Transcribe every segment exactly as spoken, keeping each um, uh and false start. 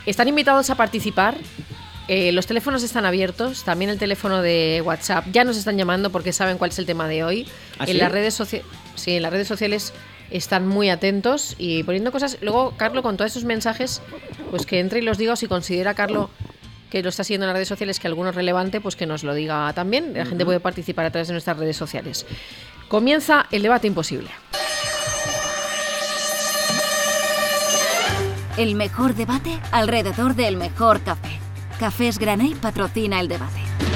Están invitados a participar. Eh, los teléfonos están abiertos, también el teléfono de WhatsApp. Ya nos están llamando porque saben cuál es el tema de hoy. ¿Ah, en sí? las redes sociales, sí, en las redes sociales están muy atentos y poniendo cosas. Luego, Carlo, con todos esos mensajes, pues que entre y los diga, o si considera, Carlo, que lo está siguiendo en las redes sociales, que alguno es relevante, pues que nos lo diga también. La uh-huh. gente puede participar a través de nuestras redes sociales. Comienza el debate imposible. El mejor debate alrededor del mejor café. Cafés Graney patrocina el debate.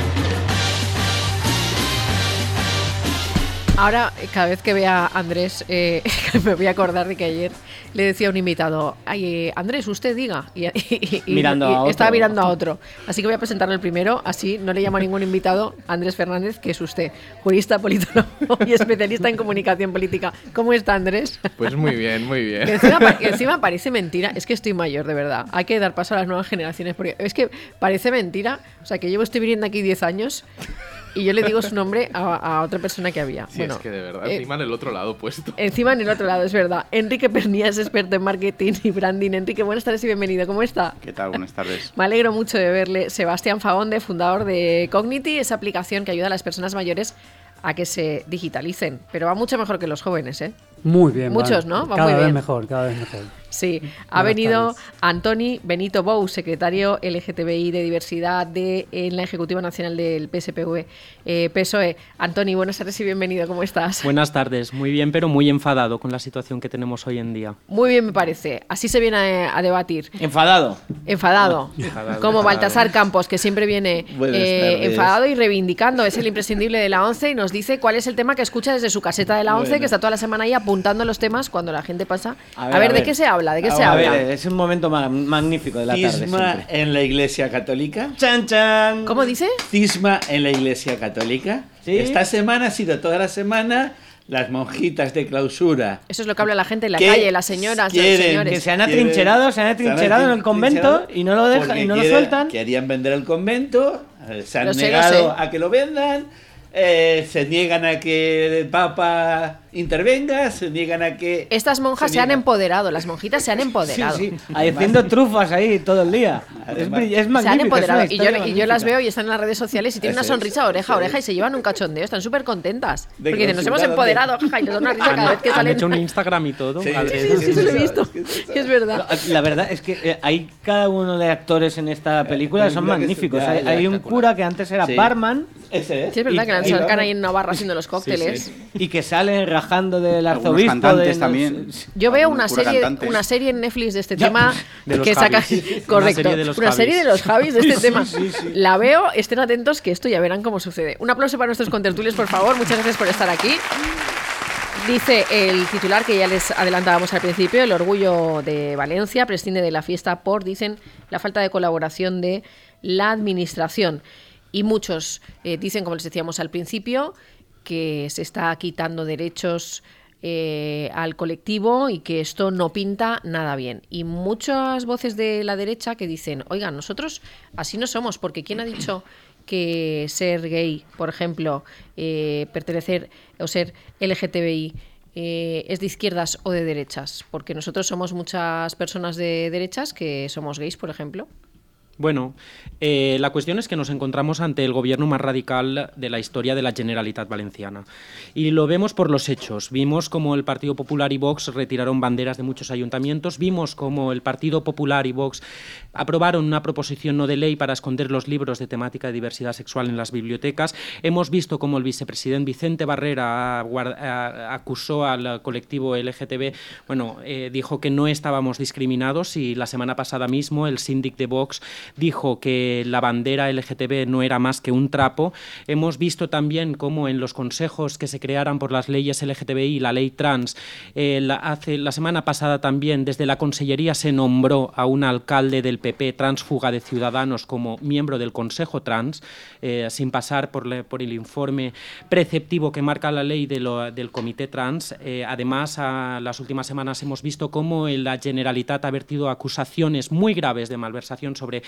Ahora, cada vez que vea a Andrés, eh, me voy a acordar de que ayer le decía a un invitado, ay, eh, Andrés, usted diga. Y, y, y, mirando y a otro. Estaba mirando a otro. Así que voy a presentarlo el primero, así no le llamo a ningún invitado, Andrés Fernández, que es usted, jurista, politólogo y especialista en comunicación política. ¿Cómo está, Andrés? Pues muy bien, muy bien. Que encima, que encima parece mentira, es que estoy mayor, de verdad. Hay que dar paso a las nuevas generaciones, porque es que parece mentira, o sea, que llevo estoy viviendo aquí diez años... Y yo le digo su nombre a, a otra persona que había. Sí, bueno, es que de verdad, eh, encima en el otro lado puesto. Encima en el otro lado, es verdad. Enrique Pernía es experto en marketing y branding. Enrique, buenas tardes y bienvenido. ¿Cómo está? ¿Qué tal? Buenas tardes. Me alegro mucho de verle. Sebastián Faonde, fundador de Cognity, esa aplicación que ayuda a las personas mayores a que se digitalicen. Pero va mucho mejor que los jóvenes, ¿eh? Muy bien. Muchos, vale. ¿no? Va cada muy vez bien. mejor, cada vez mejor. Sí, ha Buenas venido tardes. Antoni Benito Bou, secretario L G T B I de diversidad de, en la Ejecutiva Nacional del P S P V, eh, P S O E. Antoni, buenas tardes y bienvenido, ¿cómo estás? Buenas tardes, muy bien, pero muy enfadado con la situación que tenemos hoy en día. Muy bien, me parece. Así se viene a, a debatir. ¿Enfadado? Enfadado. Enfadado, Como enfadado. Baltasar Campos, que siempre viene eh, enfadado y reivindicando. Es el imprescindible de la ONCE y nos dice cuál es el tema que escucha desde su caseta de la ONCE, bueno. que está toda la semana ahí apuntando los temas cuando la gente pasa. A ver, a ver, a ver. ¿de qué se habla? ¿De qué a se a habla? Ver, es un momento ma- magnífico de la tarde. Cisma en la Iglesia Católica. ¡Chan, chan! ¿Cómo dice? Cisma en la Iglesia Católica. ¿Sí? Esta semana ha sido toda la semana las monjitas de clausura. Eso es lo que habla la gente en la calle, las señoras, los señores. Que se han atrincherado, se han atrincherado en el convento y no lo dejan y no lo quiere, sueltan. Querían vender el convento, se han Lo sé, negado lo sé. a que lo vendan. Eh, se niegan a que el Papa intervenga, se niegan a que... Estas monjas se, se han empoderado, las monjitas se han empoderado. Sí, sí, haciendo trufas ahí todo el día. Es, es magnífico. Se han empoderado y yo, magnífica. y yo las veo y están en las redes sociales y tienen Eso una sonrisa es, oreja a oreja es. y se llevan un cachondeo, están súper contentas. De Porque dicen, nos hemos consultar empoderado, jaja, y les dan una risa cada vez que Han salen. hecho un Instagram y todo. Sí, Madre Sí, mía. sí, sí, lo he visto. Es verdad. La verdad es que eh, hay cada uno de actores en esta película, Eh, son película que magníficos. es- ya, Hay, ya, hay un espectacular. cura que antes era Sí. barman Ese es. Sí, es verdad Y- que la y sacan luego- ahí en Navarra haciendo los cócteles. Sí, y que sale rajando del Algunos arzobispo. cantantes de los- también. Yo veo Algún una cura serie, cantante. una serie en Netflix de este Ya, tema de los que saca Javis. correcto, Una serie de los una serie de Javis. los Javis de este Sí, tema. sí, sí. La veo, estén atentos que esto ya verán cómo sucede. Un aplauso para nuestros contertulios, por favor. Muchas gracias por estar aquí. Dice el titular que ya les adelantábamos al principio, el orgullo de Valencia prescinde de la fiesta por, dicen, la falta de colaboración de la administración. Y muchos eh, dicen, como les decíamos al principio, que se está quitando derechos eh, al colectivo y que esto no pinta nada bien. Y muchas voces de la derecha que dicen, oigan, nosotros así no somos, porque ¿quién ha dicho que ser gay, por ejemplo, eh, pertenecer o ser L G T B I eh, es de izquierdas o de derechas? Porque nosotros somos muchas personas de derechas que somos gays, por ejemplo. Bueno, eh, la cuestión es que nos encontramos ante el gobierno más radical de la historia de la Generalitat Valenciana. Y lo vemos por los hechos. Vimos cómo el Partido Popular y Vox retiraron banderas de muchos ayuntamientos. Vimos cómo el Partido Popular y Vox aprobaron una proposición no de ley para esconder los libros de temática de diversidad sexual en las bibliotecas. Hemos visto cómo el vicepresidente Vicente Barrera guarda, a, acusó al colectivo L G T B, bueno, eh, dijo que no estábamos discriminados, y la semana pasada mismo el síndic de Vox dijo que la bandera L G T B no era más que un trapo. Hemos visto también cómo en los consejos que se crearan por las leyes L G T B I y la ley trans, eh, la, hace, la semana pasada también desde la Consellería se nombró a un alcalde del P P transfuga de Ciudadanos como miembro del Consejo Trans, eh, sin pasar por, le, por el informe preceptivo que marca la ley de lo, del Comité Trans. Eh, además, a las últimas semanas hemos visto cómo la Generalitat ha vertido acusaciones muy graves de malversación sobre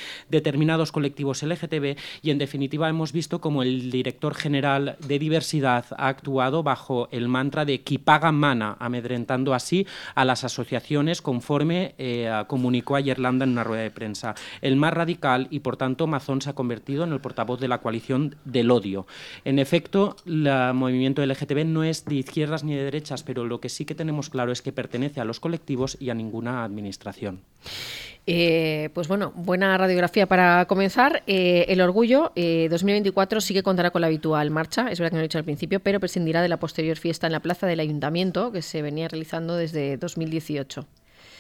determinados colectivos L G T B y, en definitiva, hemos visto como el director general de diversidad ha actuado bajo el mantra de qui paga mana, amedrentando así a las asociaciones conforme eh, comunicó ayer Landa en una rueda de prensa. El más radical y, por tanto, Mazón se ha convertido en el portavoz de la coalición del odio. En efecto, el movimiento L G T B no es de izquierdas ni de derechas, pero lo que sí que tenemos claro es que pertenece a los colectivos y a ninguna administración. Eh, pues bueno, buena radiografía para comenzar. Eh, el Orgullo eh, dos mil veinticuatro sí que contará con la habitual marcha, es verdad que no lo he dicho al principio, pero prescindirá de la posterior fiesta en la plaza del Ayuntamiento que se venía realizando desde dos mil dieciocho.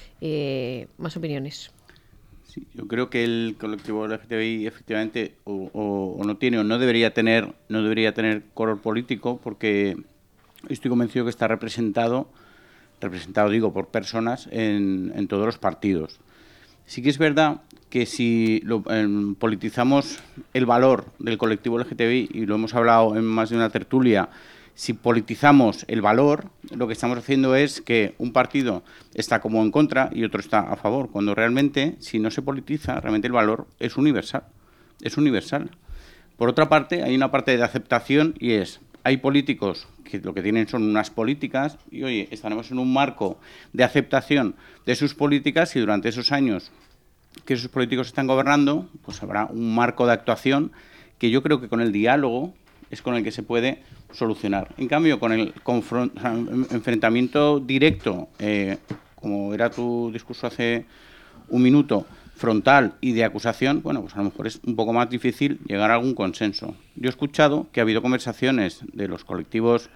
Eh, más opiniones. Sí, yo creo que el colectivo L G T B I efectivamente o, o, o no tiene o no debería tener no debería tener color político, porque estoy convencido que está representado representado digo por personas en, en todos los partidos. Sí que es verdad que si lo, eh, politizamos el valor del colectivo L G T B I, y lo hemos hablado en más de una tertulia, si politizamos el valor, lo que estamos haciendo es que un partido está como en contra y otro está a favor, cuando realmente, si no se politiza, realmente el valor es universal. Es universal. Por otra parte, hay una parte de aceptación y es, hay políticos que lo que tienen son unas políticas y, oye, estaremos en un marco de aceptación de sus políticas y durante esos años que esos políticos están gobernando, pues habrá un marco de actuación que yo creo que con el diálogo es con el que se puede solucionar. En cambio, con el confront- o sea, enfrentamiento directo, eh, como era tu discurso hace un minuto, frontal y de acusación, bueno, pues a lo mejor es un poco más difícil llegar a algún consenso. Yo he escuchado que ha habido conversaciones de los colectivos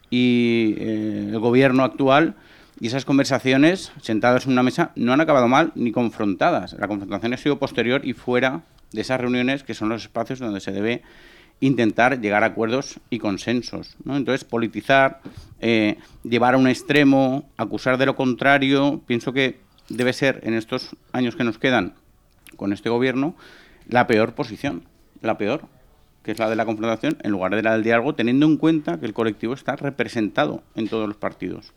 y eh, el gobierno actual, y esas conversaciones, sentados en una mesa, no han acabado mal ni confrontadas. La confrontación ha sido posterior y fuera de esas reuniones, que son los espacios donde se debe intentar llegar a acuerdos y consensos, ¿no? Entonces, politizar, eh, llevar a un extremo, acusar de lo contrario, pienso que debe ser, en estos años que nos quedan con este gobierno, la peor posición, la peor, que es la de la confrontación, en lugar de la del diálogo, teniendo en cuenta que el colectivo está representado en todos los partidos.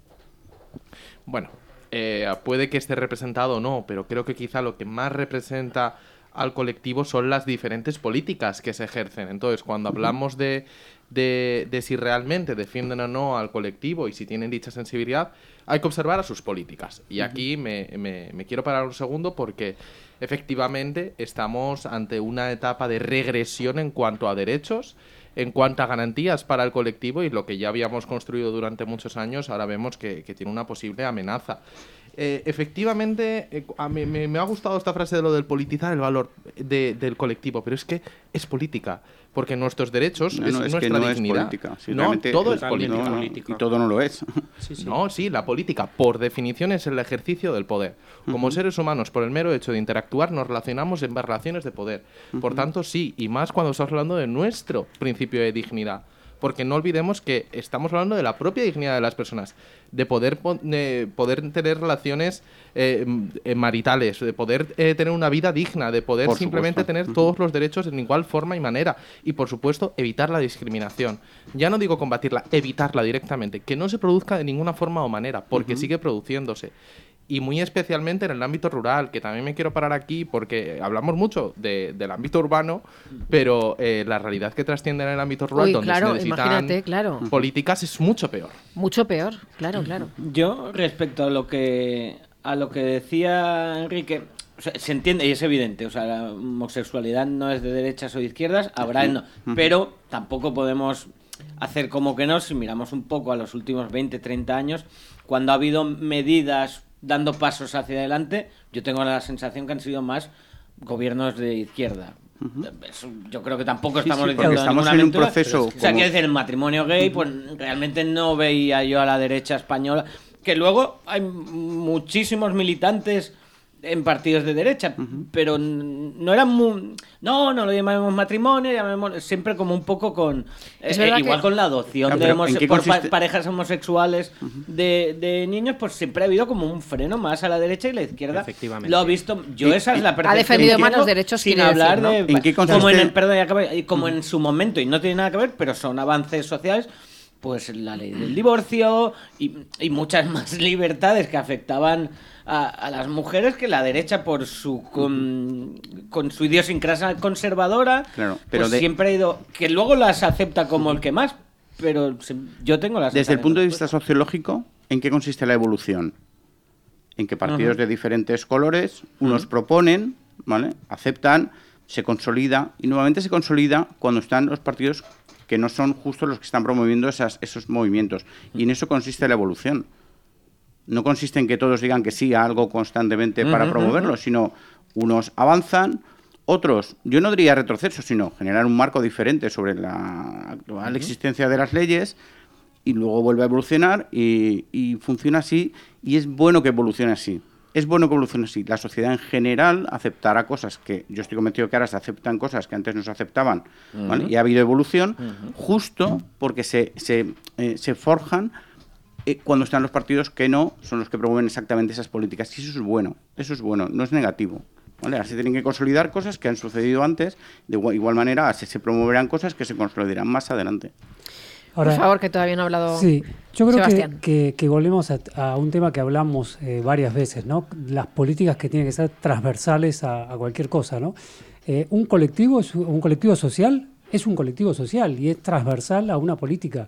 Bueno, eh, puede que esté representado o no, pero creo que quizá lo que más representa al colectivo son las diferentes políticas que se ejercen. Entonces, cuando hablamos de, de, de si realmente defienden o no al colectivo y si tienen dicha sensibilidad, hay que observar a sus políticas. Y aquí me, me, me quiero parar un segundo porque efectivamente estamos ante una etapa de regresión en cuanto a derechos, en cuanto a garantías para el colectivo, y lo que ya habíamos construido durante muchos años, ahora vemos que, que tiene una posible amenaza. Eh, efectivamente, eh, a mí, me, me ha gustado esta frase de lo del politizar el valor de, del colectivo, pero es que es política, porque nuestros derechos no, no, es, es nuestra que no dignidad. Es política. Sí, no, todo es política. política. No, no, política. y todo no lo es. Sí, sí. No, sí, la política, por definición, es el ejercicio del poder. Como uh-huh. seres humanos, por el mero hecho de interactuar, nos relacionamos en relaciones de poder. Uh-huh. Por tanto, sí, y más cuando estamos hablando de nuestro principio de dignidad. Porque no olvidemos que estamos hablando de la propia dignidad de las personas, de poder, de poder tener relaciones eh, maritales, de poder eh, tener una vida digna, de poder por simplemente supuesto. tener uh-huh. todos los derechos en igual forma y manera. Y, por supuesto, evitar la discriminación. Ya no digo combatirla, evitarla directamente, que no se produzca de ninguna forma o manera, porque uh-huh. sigue produciéndose. Y muy especialmente en el ámbito rural, que también me quiero parar aquí porque hablamos mucho de, del ámbito urbano, pero eh, la realidad que trasciende en el ámbito rural, Uy, donde claro, se necesitan imagínate, claro. políticas, es mucho peor. Mucho peor, claro, claro. Yo, respecto a lo que a lo que decía Enrique, o sea, se entiende y es evidente, o sea, la homosexualidad no es de derechas o de izquierdas, habrá no, pero tampoco podemos hacer como que no, si miramos un poco a los últimos veinte, treinta años, cuando ha habido medidas dando pasos hacia adelante, yo tengo la sensación que han sido más gobiernos de izquierda. Uh-huh. Eso, yo creo que tampoco estamos sí, sí, diciendo estamos en aventura, un proceso. o sea, como... quiero decir, el matrimonio gay, pues realmente no veía yo a la derecha española, que luego hay muchísimos militantes en partidos de derecha, uh-huh. pero no eran muy... No, no lo llamamos matrimonio, llamemos siempre como un poco con... Eh, eh, igual que... con la adopción claro, de homose- por consiste... pa- parejas homosexuales uh-huh. de, de niños, pues siempre ha habido como un freno más a la derecha y la izquierda. Efectivamente. Lo ha visto... Yo esa es la percepción. Ha defendido más los derechos, sin hablar decir, ¿no? de... ¿En qué consiste? Como en, perdón, ya acabé, como en su momento, y no tiene nada que ver, pero son avances sociales pues la ley del divorcio y, y muchas más libertades que afectaban a, a las mujeres, que la derecha, por su con, con su idiosincrasia conservadora, claro, pero pues de... siempre ha ido, que luego las acepta como el que más, pero yo tengo las... Desde el punto de vista sociológico, ¿en qué consiste la evolución? En que partidos uh-huh. de diferentes colores, unos uh-huh. proponen, ¿vale? Aceptan, se consolida, y nuevamente se consolida cuando están los partidos que no son justo los que están promoviendo esas, esos movimientos. Y en eso consiste la evolución. No consiste en que todos digan que sí a algo constantemente para uh-huh, promoverlo, uh-huh. sino unos avanzan, otros, yo no diría retroceso, sino generar un marco diferente sobre la actual uh-huh. existencia de las leyes, y luego vuelve a evolucionar y, y funciona así, y es bueno que evolucione así. Es bueno que evolucione así. La sociedad en general aceptará cosas que, yo estoy convencido que ahora se aceptan cosas que antes no se aceptaban, uh-huh. ¿vale? Y ha habido evolución, uh-huh. justo porque se, se, eh, se forjan eh, cuando están los partidos que no son los que promueven exactamente esas políticas. Y eso es bueno, eso es bueno, no es negativo. ¿Vale? Así tienen que consolidar cosas que han sucedido antes, de igual, igual manera así se promoverán cosas que se consolidarán más adelante. Ahora, por favor, que todavía no ha hablado sí, yo creo Sebastián. Que, que, que volvemos a, a un tema que hablamos eh, varias veces, ¿no? Las políticas que tienen que ser transversales a, a cualquier cosa, ¿no? Eh, un colectivo es un colectivo social es un colectivo social y es transversal a una política.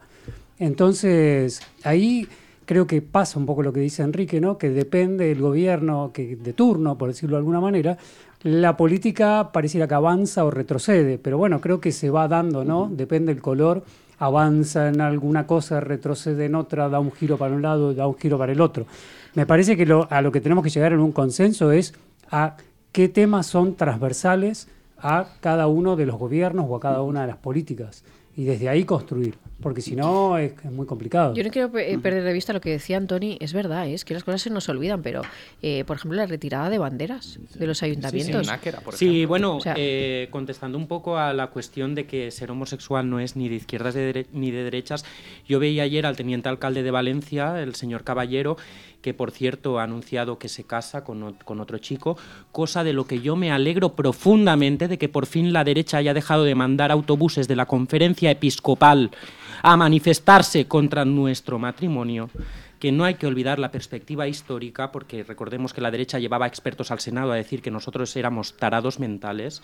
Entonces, ahí creo que pasa un poco lo que dice Enrique, ¿no? Que depende del gobierno que de turno, por decirlo de alguna manera, la política pareciera que avanza o retrocede, pero bueno, creo que se va dando, ¿no? Depende del color. Avanza en alguna cosa, retrocede en otra, da un giro para un lado, da un giro para el otro. Me parece que lo, a lo que tenemos que llegar en un consenso es a qué temas son transversales a cada uno de los gobiernos o a cada una de las políticas. Y desde ahí construir, porque si no es, es muy complicado. Yo no quiero pe- perder de vista lo que decía Antoni, es verdad, ¿eh? Es que las cosas se nos olvidan, pero eh, por ejemplo la retirada de banderas de los ayuntamientos. Sí, sí, Náquera, por sí bueno, o sea, eh, contestando un poco a la cuestión de que ser homosexual no es ni de izquierdas de dere- ni de derechas, yo veía ayer al teniente alcalde de Valencia, el señor Caballero, que por cierto ha anunciado que se casa con, o- con otro chico, cosa de lo que yo me alegro profundamente, de que por fin la derecha haya dejado de mandar autobuses de la conferencia episcopal a manifestarse contra nuestro matrimonio, que no hay que olvidar la perspectiva histórica, porque recordemos que la derecha llevaba expertos al Senado a decir que nosotros éramos tarados mentales.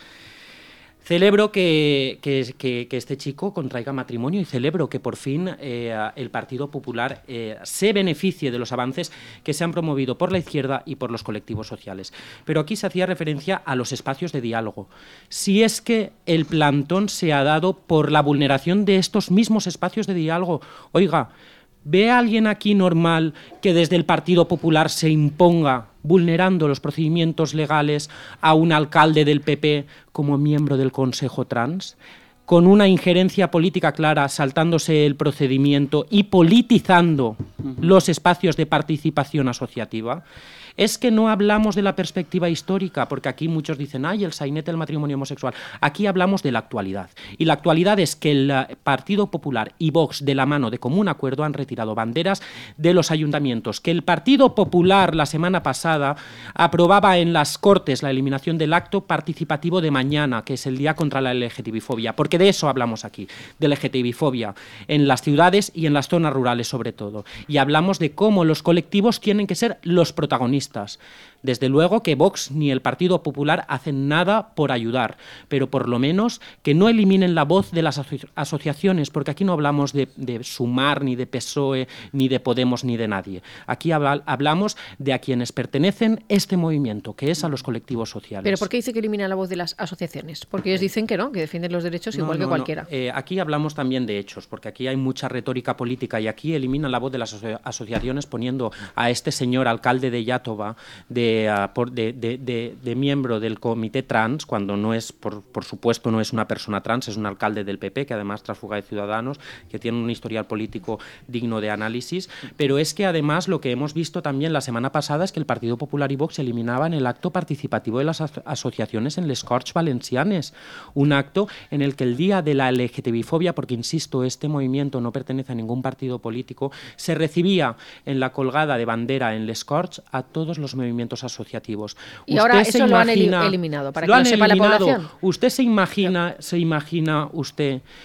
Celebro que, que, que, que este chico contraiga matrimonio y celebro que por fin eh, el Partido Popular eh, se beneficie de los avances que se han promovido por la izquierda y por los colectivos sociales. Pero aquí se hacía referencia a los espacios de diálogo. Si es que el plantón se ha dado por la vulneración de estos mismos espacios de diálogo, oiga, ¿ve a alguien aquí normal que desde el Partido Popular se imponga, vulnerando los procedimientos legales, a un alcalde del P P como miembro del Consejo Trans, con una injerencia política clara, saltándose el procedimiento y politizando los espacios de participación asociativa? Es que no hablamos de la perspectiva histórica, porque aquí muchos dicen, ay, el sainete del matrimonio homosexual. Aquí hablamos de la actualidad. Y la actualidad es que el Partido Popular y Vox, de la mano de común acuerdo, han retirado banderas de los ayuntamientos. Que el Partido Popular, la semana pasada, aprobaba en las Cortes la eliminación del acto participativo de mañana, que es el Día contra la L G T B fobia. Porque de eso hablamos aquí, de L G T B fobia, en las ciudades y en las zonas rurales sobre todo. Y hablamos de cómo los colectivos tienen que ser los protagonistas. Desde luego que Vox ni el Partido Popular hacen nada por ayudar, pero por lo menos que no eliminen la voz de las aso- asociaciones, porque aquí no hablamos de, de Sumar, ni de P S O E, ni de Podemos, ni de nadie. Aquí habla- hablamos de a quienes pertenecen este movimiento, que es a los colectivos sociales. ¿Pero por qué dice que elimina la voz de las asociaciones? Porque ellos dicen que no, que defienden los derechos No, igual no, que cualquiera. no. Eh, aquí hablamos también de hechos, porque aquí hay mucha retórica política y aquí eliminan la voz de las aso- asociaciones poniendo a este señor alcalde de Iàtova de, uh, por, de, de, de, de miembro del comité trans, cuando no es, por, por supuesto, no es una persona trans, es un alcalde del P P, que además transfuga de Ciudadanos, que tiene un historial político digno de análisis, pero es que además lo que hemos visto también la semana pasada es que el Partido Popular y Vox eliminaban el acto participativo de las aso- asociaciones en les Corts Valencianes, un acto en el que el día de la L G T B fobia, porque insisto, este movimiento no pertenece a ningún partido político, se recibía en la colgada de bandera en les Corts a todos los movimientos asociativos. Y ahora se eso lo han eli- imagina- eliminado, para lo que han lo sepa la eliminado. población. ¿Usted se imagina, se imagina usted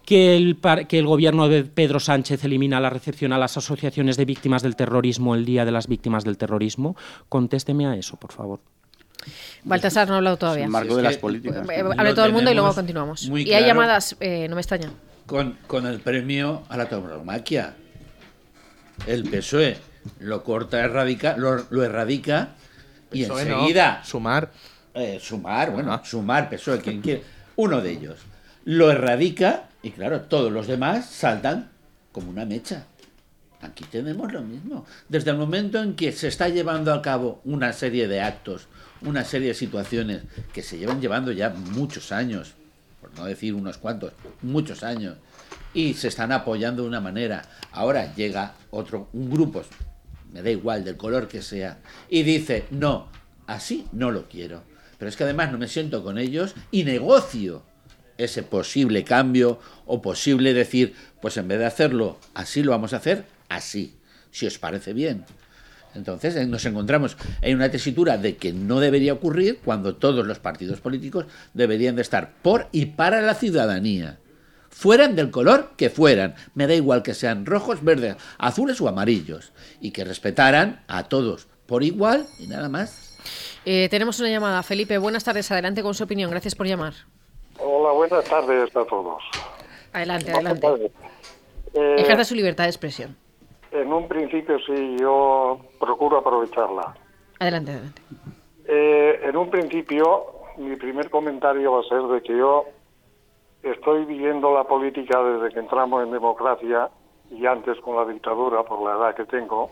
que el, que el gobierno de Pedro Sánchez elimina la recepción a las asociaciones de víctimas del terrorismo el Día de las Víctimas del Terrorismo. Contésteme a eso, por favor. Baltasar no ha hablado todavía. En marco Si de es las que políticas. Eh, ¿no? Hable Lo todo el mundo y luego tenemos continuamos. muy Y hay claro. llamadas, eh, no me extraña. Con, con el premio a la tauromaquia. El P S O E lo corta, erradica, lo, lo erradica y P S O E no, enseguida... Sumar. Eh, sumar, bueno, sumar, P S O E, quien quiere. Uno de ellos lo erradica y claro, todos los demás saltan como una mecha. Aquí tenemos lo mismo. Desde el momento en que se está llevando a cabo una serie de actos, una serie de situaciones que se llevan llevando ya muchos años, por no decir unos cuantos, muchos años, y se están apoyando de una manera. Ahora llega otro, un grupo, me da igual del color que sea, y dice, no, así no lo quiero. Pero es que además no me siento con ellos y negocio ese posible cambio o posible decir, pues en vez de hacerlo así, lo vamos a hacer así, si os parece bien. Entonces eh, nos encontramos en una tesitura de que no debería ocurrir cuando todos los partidos políticos deberían de estar por y para la ciudadanía. Fueran del color que fueran, me da igual que sean rojos, verdes, azules o amarillos, y que respetaran a todos por igual y nada más. Eh, tenemos una llamada. Felipe, buenas tardes. Adelante con su opinión. Gracias por llamar. Hola, buenas tardes a todos. Adelante, adelante. Eh, Ejerce su libertad de expresión. en un principio sí, yo procuro aprovecharla. Adelante, adelante. Eh, en un principio, mi primer comentario va a ser de que yo estoy viviendo la política desde que entramos en democracia y antes con la dictadura por la edad que tengo.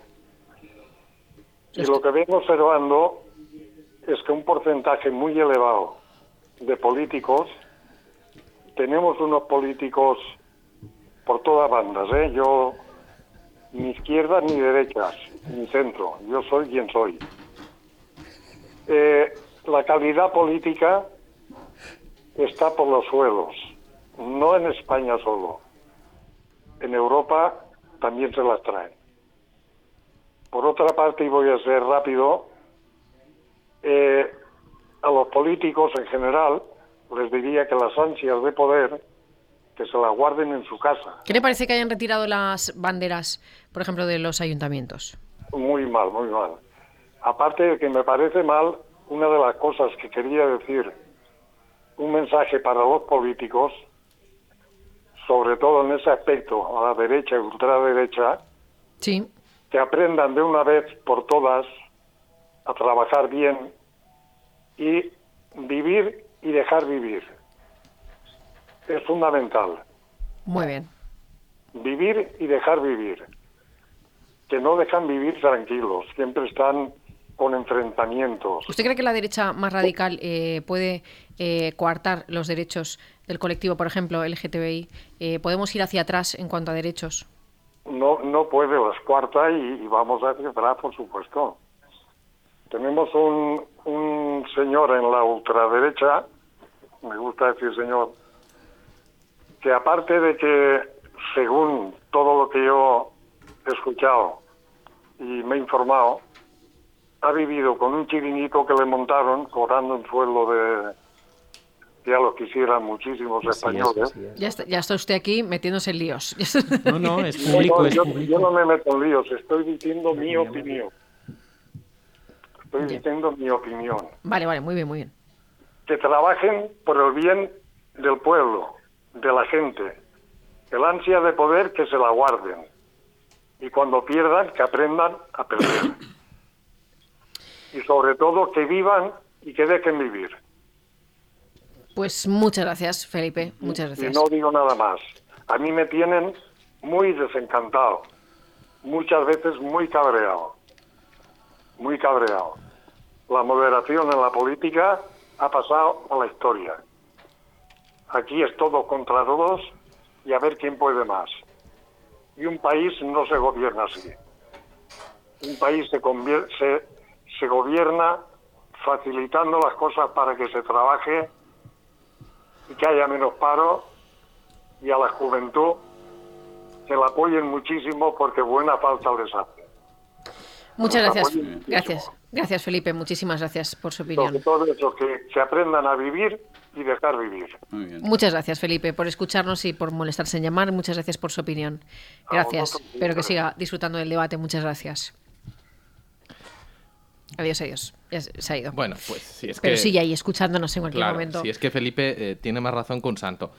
Y lo que vengo observando es que un porcentaje muy elevado de políticos, tenemos unos políticos por todas bandas, ¿eh? Yo, ni izquierdas ni derechas, ni centro, yo soy quien soy. Eh, la calidad política está por los suelos, no en España solo, en Europa también se las traen. Por otra parte, y voy a ser rápido, eh, a los políticos en general les diría que las ansias de poder que se las guarden en su casa. ¿Qué le parece que hayan retirado las banderas, por ejemplo, de los ayuntamientos? Muy mal, muy mal. Aparte de que me parece mal, una de las cosas que quería decir, un mensaje para los políticos, sobre todo en ese aspecto, a la derecha y ultraderecha, Sí. que aprendan de una vez por todas a trabajar bien y vivir y dejar vivir. Es fundamental. Muy bien. Vivir y dejar vivir. Que no dejan vivir tranquilos, siempre están con enfrentamientos. ¿Usted cree que la derecha más radical eh, puede eh, coartar los derechos del colectivo, por ejemplo, L G T B I? Eh, ¿Podemos ir hacia atrás en cuanto a derechos? No, no puede, las cuarta y, y vamos hacia atrás, por supuesto. Tenemos un, un señor en la ultraderecha, me gusta decir señor, que aparte de que, según todo lo que yo he escuchado y me he informado, ha vivido con un chiringuito que le montaron, cobrando un sueldo de, ya lo quisieran muchísimos Así es, españoles. así es. Ya está, ya está usted aquí metiéndose en líos. No, no, es No, público, no, es yo, público. yo no me meto en líos, estoy diciendo mi opinión. Estoy Bien. diciendo mi opinión. Vale, vale, muy bien, muy bien. Que trabajen por el bien del pueblo, de la gente. El ansia de poder, que se la guarden. Y cuando pierdan, que aprendan a perder. Y sobre todo, que vivan y que dejen vivir. Pues muchas gracias, Felipe. Muchas Y gracias. no digo nada más. A mí me tienen muy desencantado. Muchas veces muy cabreado. Muy cabreado. La moderación en la política ha pasado a la historia. Aquí es todo contra todos y a ver quién puede más. Y un país no se gobierna así. Un país se, convier- se, se gobierna facilitando las cosas para que se trabaje y que haya menos paro, y a la juventud que la apoyen muchísimo porque buena falta les hace. Muchas Nos gracias. apoyen muchísimo. Gracias. Gracias, Felipe. Muchísimas gracias por su Sobre opinión. todo eso, que, que aprendan a vivir y dejar vivir. Muy bien. Muchas gracias, Felipe, por escucharnos y por molestarse en llamar. Muchas gracias por su opinión. Gracias. vosotros, Espero que siempre. siga disfrutando del debate. Muchas gracias. Adiós, adiós. Ya se se ha ido. Bueno, pues si es Pero que... sigue ahí escuchándonos en cualquier Claro, momento. si es que Felipe eh, tiene más razón que un santo.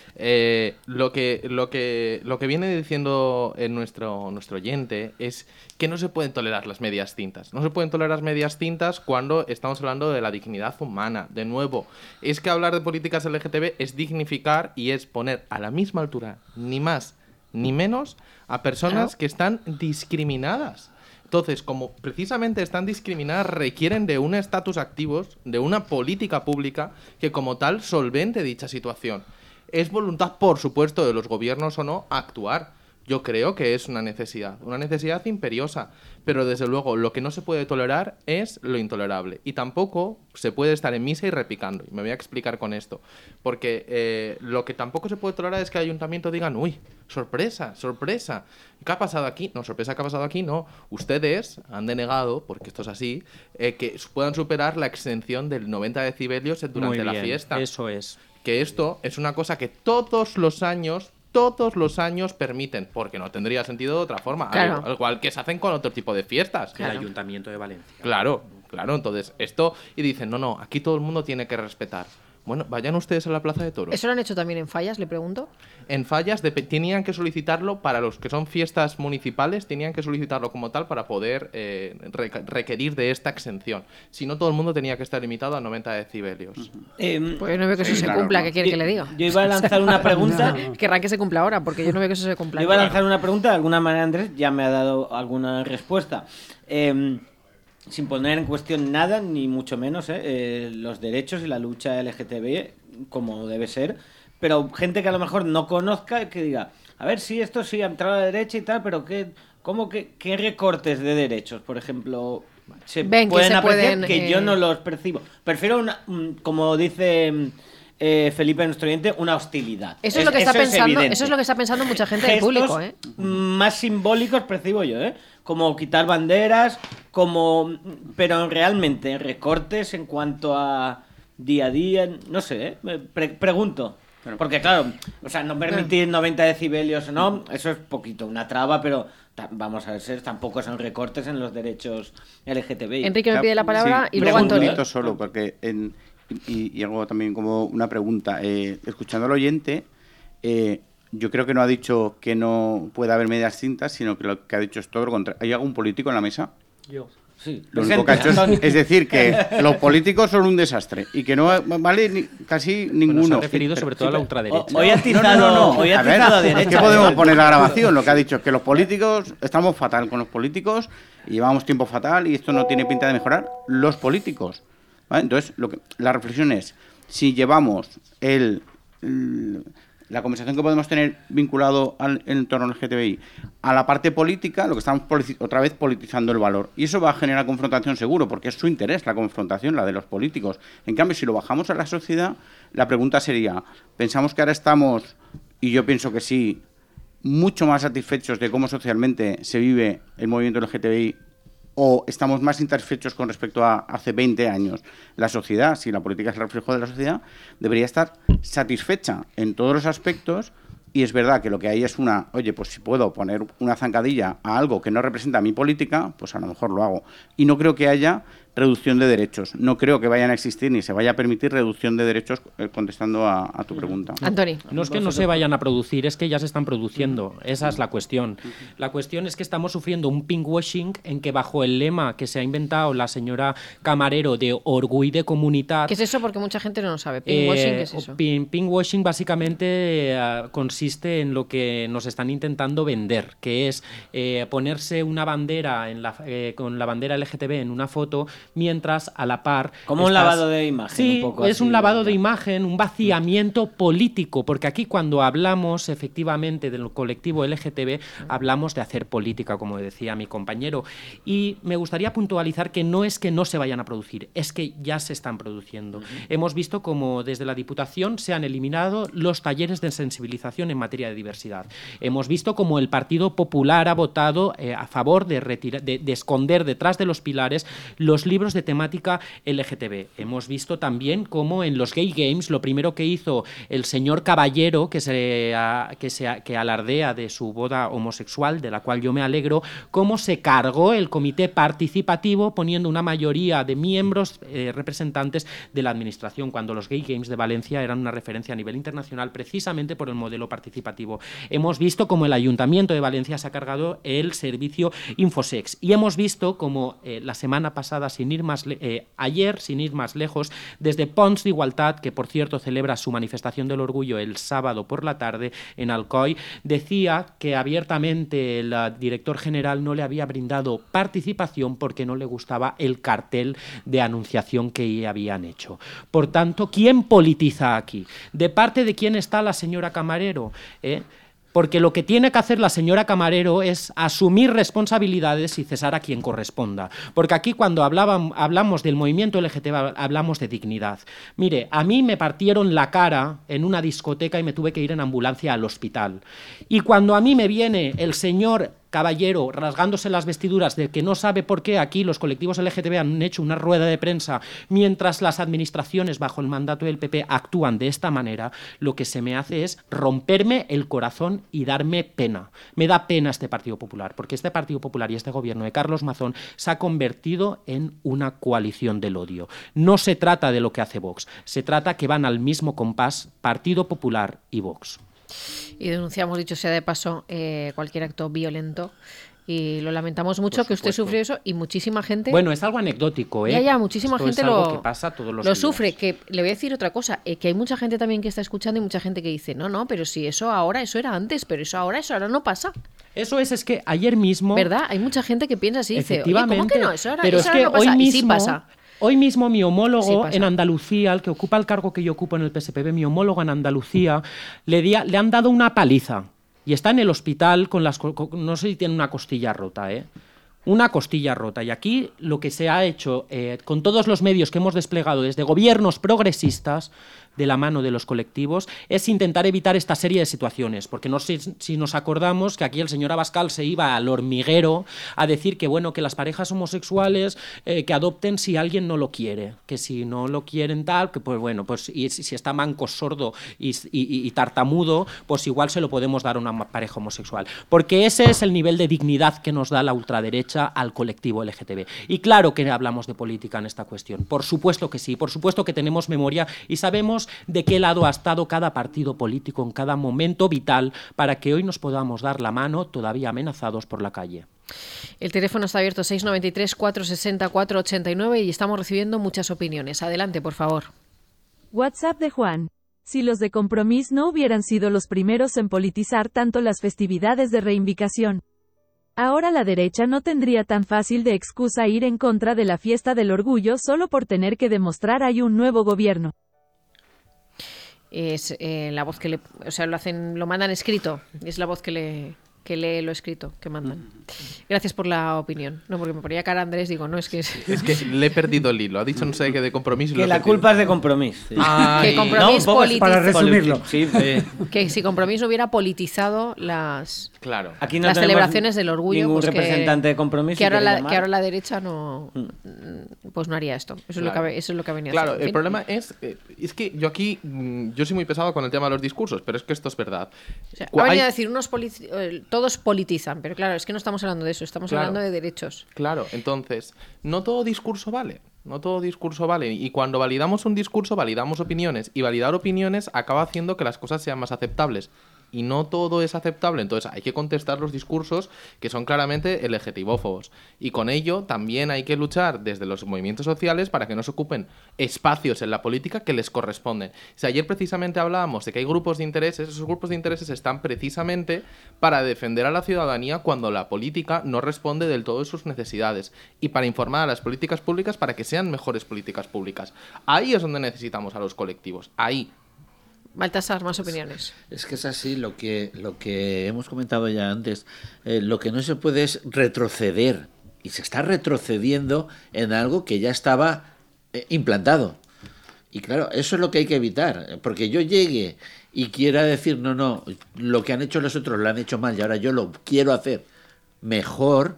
Eh, lo, que, lo, que, lo que viene diciendo en nuestro, nuestro oyente es que no se pueden tolerar las medias tintas. No se pueden tolerar las medias tintas cuando estamos hablando de la dignidad humana. De nuevo, es que hablar de políticas L G T B es dignificar y es poner a la misma altura, ni más ni menos, a personas Claro. que están discriminadas. Entonces, como precisamente están discriminadas, requieren de un estatus activos, de una política pública que como tal solvente dicha situación. Es voluntad, por supuesto, de los gobiernos o no, actuar. Yo creo que es una necesidad, una necesidad imperiosa. Pero desde luego, lo que no se puede tolerar es lo intolerable. Y tampoco se puede estar en misa y repicando. Y me voy a explicar con esto. Porque eh, lo que tampoco se puede tolerar es que el ayuntamiento digan, uy, sorpresa, sorpresa. ¿Qué ha pasado aquí? No, sorpresa, ¿qué ha pasado aquí? No. Ustedes han denegado, porque esto es así, eh, que puedan superar la exención del noventa decibelios durante Muy la bien, fiesta. Eso es. Que esto es una cosa que todos los años, todos los años permiten, porque no tendría sentido de otra forma, Claro. al, al igual que se hacen con otro tipo de fiestas. El Ayuntamiento de Valencia. Claro, claro, entonces esto, y dicen, no, no, aquí todo el mundo tiene que respetar. Bueno, vayan ustedes a la Plaza de Toros. ¿Eso lo han hecho también en Fallas, le pregunto? En Fallas de- tenían que solicitarlo para los que son fiestas municipales, tenían que solicitarlo como tal para poder eh, reca- requerir de esta exención. Si no, todo el mundo tenía que estar limitado a noventa decibelios. Eh, Pues yo no veo que eso Sí, se claro, cumpla. no. ¿Qué quiere que le diga? Yo iba a lanzar una pregunta. Querrán que se cumpla ahora, porque yo no veo que eso se cumpla. Yo iba a lanzar una pregunta, de alguna manera Andrés ya me ha dado alguna respuesta. Eh, sin poner en cuestión nada, ni mucho menos, eh, eh, los derechos y la lucha L G T B, como debe ser, pero gente que a lo mejor no conozca, que diga, a ver, sí, esto sí, ha entrado a la derecha y tal, pero ¿qué, cómo que, qué recortes de derechos, por ejemplo, se Ven que pueden se apreciar pueden, que eh, yo no los percibo? Prefiero, una, mm, como dice mm, eh, Felipe, nuestro oyente, una hostilidad. Eso es, lo que está eso pensando, evidente. eso es lo que está pensando mucha gente del Gestos público, ¿eh? más simbólicos percibo yo, ¿eh? Como quitar banderas, como... Pero realmente, recortes en cuanto a día a día, no sé, ¿eh? Me pre- pregunto. Porque claro, o sea, no permitir noventa decibelios o no, eso es poquito, una traba, pero ta- vamos a ver, tampoco son recortes en los derechos L G T B I. Enrique me pide la palabra Sí, y luego un Antonio. segundito solo, porque en- y, y algo también como una pregunta. Eh, escuchando al oyente, eh, yo creo que no ha dicho que no pueda haber medias tintas, sino que lo que ha dicho es todo lo contrario. ¿Hay algún político en la mesa? Yo. Sí, Lo único que ha hecho es, Antonio. es decir, que los políticos son un desastre y que no vale ni- casi ninguno. Bueno, se ha referido Pero- sobre todo a la ultraderecha. O- Hoy ha tizado, hoy ha A ver, tizado a es derecha. que podemos poner la grabación. Lo que ha dicho es que los políticos, estamos fatal con los políticos y llevamos tiempo fatal y esto no tiene pinta de mejorar. Los políticos. ¿Vale? Entonces, lo que, la reflexión es, si llevamos el, el- la conversación que podemos tener vinculado al entorno L G T B I a la parte política, lo que estamos polici- otra vez politizando el valor. Y eso va a generar confrontación seguro, porque es su interés la confrontación, la de los políticos. En cambio, si lo bajamos a la sociedad, la pregunta sería, ¿pensamos que ahora estamos, y yo pienso que sí, mucho más satisfechos de cómo socialmente se vive el movimiento L G T B I, o estamos más insatisfechos con respecto a hace veinte años? La sociedad, si la política es el reflejo de la sociedad, debería estar satisfecha en todos los aspectos, y es verdad que lo que hay es una, oye, pues si puedo poner una zancadilla a algo que no representa mi política, pues a lo mejor lo hago. Y no creo que haya reducción de derechos. No creo que vayan a existir ni se vaya a permitir reducción de derechos, eh, contestando a, a tu pregunta. Antoni. No es que no se vayan a producir, es que ya se están produciendo. Esa es la cuestión. La cuestión es que estamos sufriendo un pinkwashing en que bajo el lema que se ha inventado la señora Camarero de orgullo de comunitat. ¿Qué es eso? Porque mucha gente no lo sabe. Pinkwashing, Eh, ¿qué es eso? pin- pinkwashing básicamente eh, consiste en lo que nos están intentando vender, que es eh, ponerse una bandera en la, eh, con la bandera L G T B en una foto, mientras a la par... Como un estás- lavado de imagen. Sí, un poco es así, un lavado de ¿verdad? imagen, un vaciamiento político, porque aquí cuando hablamos efectivamente del colectivo L G T B, hablamos de hacer política, como decía mi compañero. Y me gustaría puntualizar que no es que no se vayan a producir, es que ya se están produciendo. Hemos visto como desde la Diputación se han eliminado los talleres de sensibilización en materia de diversidad. Hemos visto como el Partido Popular ha votado eh, a favor de, retira- de, de esconder detrás de los pilares los libros de temática L G T B. Hemos visto también cómo en los Gay Games lo primero que hizo el señor Caballero, que, se, que, se, que alardea de su boda homosexual, de la cual yo me alegro, cómo se cargó el comité participativo poniendo una mayoría de miembros eh, representantes de la administración, cuando los Gay Games de Valencia eran una referencia a nivel internacional precisamente por el modelo participativo. Hemos visto cómo el Ayuntamiento de Valencia se ha cargado el servicio Infosex y hemos visto cómo eh, la semana pasada, sin ir más eh, ayer, sin ir más lejos, desde Ponts d'Igualtat, que por cierto celebra su manifestación del orgullo el sábado por la tarde en Alcoi, decía que abiertamente el uh, director general no le había brindado participación porque no le gustaba el cartel de anunciación que habían hecho. Por tanto, ¿quién politiza aquí? ¿De parte de quién está la señora Camarero? ¿Eh? Porque lo que tiene que hacer la señora Camarero es asumir responsabilidades y cesar a quien corresponda. Porque aquí cuando hablaban, hablamos del movimiento L G T B hablamos de dignidad. Mire, a mí me partieron la cara en una discoteca y me tuve que ir en ambulancia al hospital. Y cuando a mí me viene el señor Caballero rasgándose las vestiduras de que no sabe por qué aquí los colectivos L G T B han hecho una rueda de prensa mientras las administraciones bajo el mandato del P P actúan de esta manera, lo que se me hace es romperme el corazón y darme pena. Me da pena este Partido Popular, porque este Partido Popular y este gobierno de Carlos Mazón se ha convertido en una coalición del odio. No se trata de lo que hace Vox, se trata que van al mismo compás Partido Popular y Vox. Y denunciamos, dicho sea de paso, eh, cualquier acto violento. Y lo lamentamos mucho que usted sufrió eso y muchísima gente... Bueno, es algo anecdótico, ¿eh? Ya, ya, muchísima Esto gente es algo lo, que pasa todos los lo días. sufre. Que le voy a decir otra cosa, eh, que hay mucha gente también que está escuchando y mucha gente que dice, no, no, pero si eso ahora, eso era antes, pero eso ahora, eso ahora no pasa. Eso es, es que ayer mismo... ¿Verdad? Hay mucha gente que piensa así, dice, oye, Efectivamente, ¿cómo que no? Eso ahora, pero eso es ahora que no pasa. hoy Y mismo, sí pasa. Hoy mismo mi homólogo Sí pasa. en Andalucía, el que ocupa el cargo que yo ocupo en el P S P B, mi homólogo en Andalucía, le, di a, le han dado una paliza y está en el hospital con las... Con, no sé si tiene una costilla rota, ¿eh? Una costilla rota. Y aquí lo que se ha hecho eh, con todos los medios que hemos desplegado desde gobiernos progresistas, de la mano de los colectivos, es intentar evitar esta serie de situaciones, porque no sé si nos acordamos que aquí el señor Abascal se iba al hormiguero a decir que bueno, que las parejas homosexuales eh, que adopten si alguien no lo quiere, que si no lo quieren tal, que pues bueno, pues y si está manco, sordo y, y, y tartamudo, pues igual se lo podemos dar a una pareja homosexual, porque ese es el nivel de dignidad que nos da la ultraderecha al colectivo L G T B. Y claro que hablamos de política en esta cuestión, por supuesto que sí, por supuesto que tenemos memoria y sabemos de qué lado ha estado cada partido político en cada momento vital para que hoy nos podamos dar la mano todavía amenazados por la calle. El teléfono está abierto seis noventa y tres, cuatrocientos sesenta, cuatrocientos ochenta y nueve y estamos recibiendo muchas opiniones. Adelante, por favor. WhatsApp de Juan. Si los de Compromís no hubieran sido los primeros en politizar tanto las festividades de reivindicación, ahora la derecha no tendría tan fácil de excusa ir en contra de la fiesta del orgullo solo por tener que demostrar hay un nuevo gobierno. Es eh, la voz que le, o sea, lo hacen, lo mandan escrito, es la voz que le que lee lo escrito que mandan. Gracias por la opinión. No, porque me ponía cara Andrés, digo, no, es que... Es, es que le he perdido el hilo. Ha dicho no sé qué de Compromiso. Que la culpa es de Compromís. Sí. Que Compromís no, politi- para resumirlo. Sí, eh. Que si Compromís hubiera politizado las, claro. Aquí no las tenemos celebraciones del orgullo, ningún pues representante que, de Compromís. que, ahora si la, llamar. que ahora la derecha no, pues no haría esto. Eso, Claro. es, lo que, eso es lo que ha venido Claro, a hacer. En el fin. problema es, eh, es que yo aquí, mm, yo soy muy pesado con el tema de los discursos, pero es que esto es verdad. O sea, Cu- ha venido hay- a decir, unos polici- eh, todos politizan, pero claro, es que no estamos hablando de eso, estamos Claro. hablando de derechos. Claro, entonces, no todo discurso vale. No todo discurso vale. Y cuando validamos un discurso, validamos opiniones. Y validar opiniones acaba haciendo que las cosas sean más aceptables. Y no todo es aceptable. Entonces hay que contestar los discursos que son claramente LGTBófobos. Y con ello también hay que luchar desde los movimientos sociales para que no se ocupen espacios en la política que les corresponden. O sea, ayer precisamente hablábamos de que hay grupos de intereses. Esos grupos de intereses están precisamente para defender a la ciudadanía cuando la política no responde del todo de sus necesidades. Y para informar a las políticas públicas para que sean mejores políticas públicas. Ahí es donde necesitamos a los colectivos. Ahí. Baltasar, más opiniones. Es que es así lo que, lo que hemos comentado ya antes. Eh, lo que no se puede es retroceder. Y se está retrocediendo en algo que ya estaba eh, implantado. Y claro, eso es lo que hay que evitar. Porque yo llegue y quiera decir, no, no, lo que han hecho los otros lo han hecho mal y ahora yo lo quiero hacer mejor,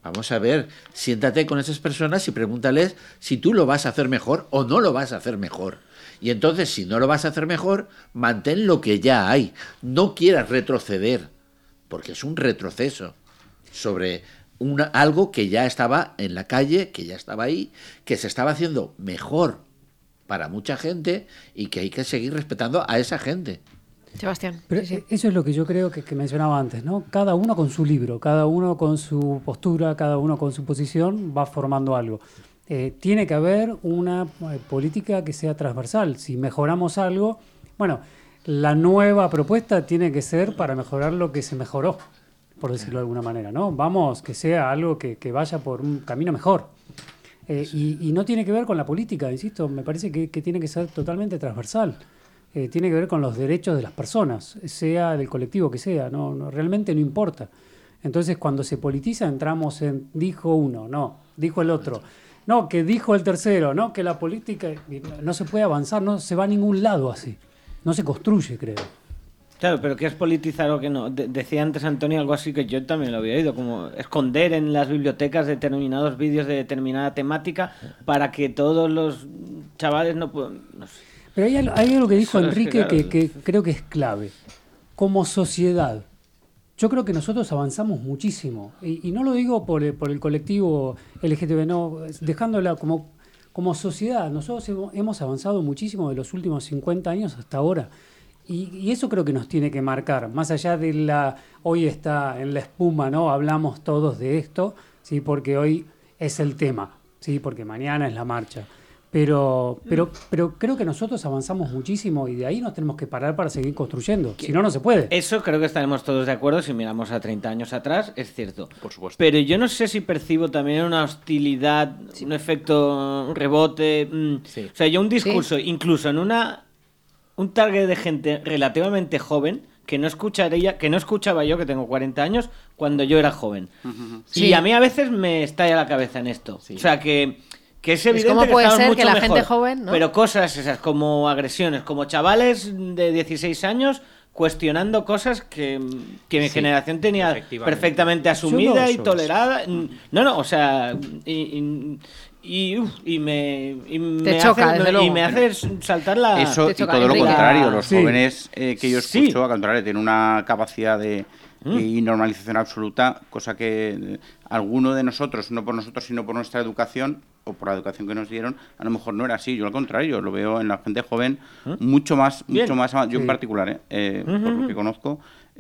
Vamos a ver, siéntate con esas personas y pregúntales si tú lo vas a hacer mejor o no lo vas a hacer mejor. Y entonces, si no lo vas a hacer mejor, mantén lo que ya hay. No quieras retroceder, porque es un retroceso sobre una, algo que ya estaba en la calle, que ya estaba ahí, que se estaba haciendo mejor para mucha gente y que hay que seguir respetando a esa gente. Sebastián. Pero sí, sí. Eso es lo que yo creo que, que mencionaba antes, ¿no? Cada uno con su libro, cada uno con su postura, cada uno con su posición va formando algo. Eh, tiene que haber una eh, política que sea transversal. Si mejoramos algo, bueno, la nueva propuesta tiene que ser para mejorar lo que se mejoró, por decirlo de alguna manera, ¿no? Vamos, que sea algo que, que vaya por un camino mejor. Eh, y, y no tiene que ver con la política, insisto, me parece que, que tiene que ser totalmente transversal. Eh, tiene que ver con los derechos de las personas, sea del colectivo que sea, no, no realmente no importa. Entonces, cuando se politiza, entramos en dijo uno, no, dijo el otro, no, que dijo el tercero, no, que la política, no se puede avanzar, no se va a ningún lado así, no se construye, creo. Claro, pero ¿qué es politizar o qué no? De- decía antes Antonio algo así que yo también lo había oído, como esconder en las bibliotecas determinados vídeos de determinada temática para que todos los chavales no puedan... No sé. Pero hay, al- hay algo que dijo Eso es que, Enrique claro, que, que creo que es clave. Como sociedad, yo creo que nosotros avanzamos muchísimo. Y, y no lo digo por el, por el colectivo L G T B, no, dejándola como, como sociedad. Nosotros hemos, hemos avanzado muchísimo de los últimos cincuenta años hasta ahora. Y, y eso creo que nos tiene que marcar. Más allá de la... Hoy está en la espuma, ¿no? Hablamos todos de esto, ¿sí? Porque hoy es el tema, ¿sí? Porque mañana es la marcha. Pero, pero, pero creo que nosotros avanzamos muchísimo y de ahí nos tenemos que parar para seguir construyendo. Si no, no se puede. Eso creo que estaremos todos de acuerdo si miramos a treinta años atrás, es cierto. Por supuesto. Pero yo no sé si percibo también una hostilidad, un efecto un rebote. mm. Sí. O sea, yo un discurso, incluso en una un target de gente relativamente joven, que no escucharía, que no escuchaba yo, que tengo cuarenta años, cuando yo era joven. Sí. Y a mí a veces me estalla la cabeza en esto. Sí. O sea, que... Que es evidente cómo que puede estamos ser mucho que la mejor, gente joven, ¿no? pero cosas esas como agresiones, como chavales de dieciséis años cuestionando cosas que, que mi Sí, generación tenía efectivamente. perfectamente asumida y Eso es. tolerada. No, no, o sea, y, y, y, uf, y me, y me choca, hace, desde y luego. me hace saltar la... Eso te y choca, todo lo Enrique. contrario, los Sí. jóvenes eh, que yo Sí. escucho, al contrario, tienen una capacidad de Mm. y normalización absoluta, cosa que eh, alguno de nosotros, no por nosotros, sino por nuestra educación o por la educación que nos dieron, a lo mejor no era así. Yo al contrario, lo veo en la gente joven mucho más, Bien. mucho más, avan- yo Sí. en particular, eh, eh, por lo que conozco,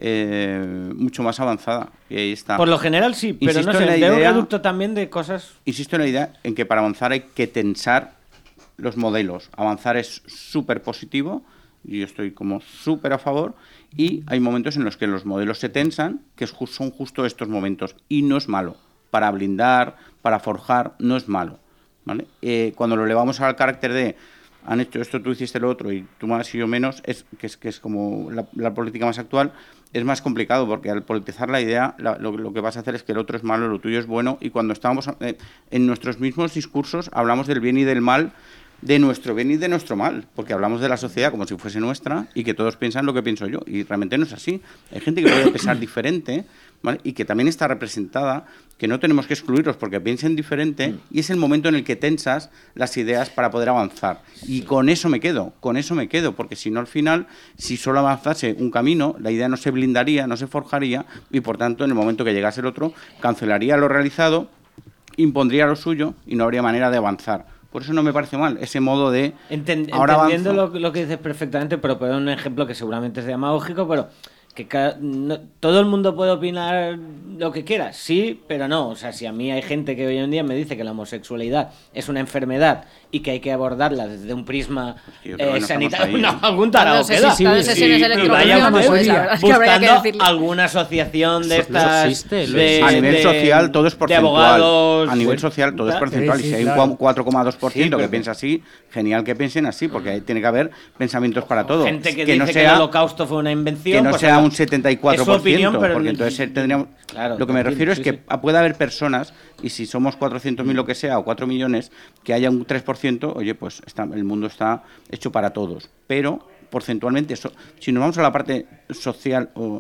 eh, mucho más avanzada. Y ahí está. Por lo general sí, pero Insisto no sé, en la veo un idea- reducto también de cosas... Insisto en la idea en que para avanzar hay que tensar los modelos. Avanzar es súper positivo y yo estoy como súper a favor, y hay momentos en los que los modelos se tensan, que es ju- son justo estos momentos, y no es malo. Para blindar, para forjar, no es malo, ¿vale? Eh, cuando lo elevamos al carácter de han hecho esto, tú hiciste lo otro y tú más y yo menos, es que es, que es como la, la política más actual, es más complicado porque al politizar la idea la- lo, lo que vas a hacer es que el otro es malo, lo tuyo es bueno, y cuando estamos eh, en nuestros mismos discursos hablamos del bien y del mal, de nuestro bien y de nuestro mal, porque hablamos de la sociedad como si fuese nuestra y que todos piensan lo que pienso yo, y realmente no es así. Hay gente que puede pensar diferente, ¿vale? Y que también está representada, que no tenemos que excluirlos porque piensen diferente, y es el momento en el que tensas las ideas para poder avanzar. Y con eso me quedo, con eso me quedo, porque si no al final, si solo avanzase un camino, la idea no se blindaría, no se forjaría, y por tanto en el momento que llegase el otro, cancelaría lo realizado, impondría lo suyo y no habría manera de avanzar. Por eso no me parece mal ese modo de Enten- ahora entendiendo avanzo. lo, lo que dices perfectamente, pero poner un ejemplo que seguramente es demagógico, pero que ca- no- todo el mundo puede opinar lo que quiera, sí, pero no. O sea, si a mí hay gente que hoy en día me dice que la homosexualidad es una enfermedad y que hay que abordarla desde un prisma yo creo que eh, no estamos sanitario, ahí, no, ¿eh? algún tarado No sé si queda. está en sesiones Y electromagnéticas, vaya pues, usted la verdad es que habría que buscando decirle. alguna asociación de Eso estas existe, lo de, A nivel de- social todo es de porcentual. abogados, A nivel bueno, social todo es tal. porcentual. Sí, y si sí, hay claro. un cuatro coma dos por ciento Sí, que pero- piensa así, genial que piensen así, porque ahí tiene que haber pensamientos para todo. Gente que, que dice no que sea, el holocausto fue una invención, que no pues, sea oiga, un setenta y cuatro es su por ciento, opinión, pero porque entonces eh, tendríamos... Claro, lo que me entiendo, refiero es sí, que sí. puede haber personas, y si somos cuatrocientos mil lo que sea, o cuatro millones, que haya un tres por ciento, oye, pues está, el mundo está hecho para todos. Pero, porcentualmente, eso, si nos vamos a la parte social o,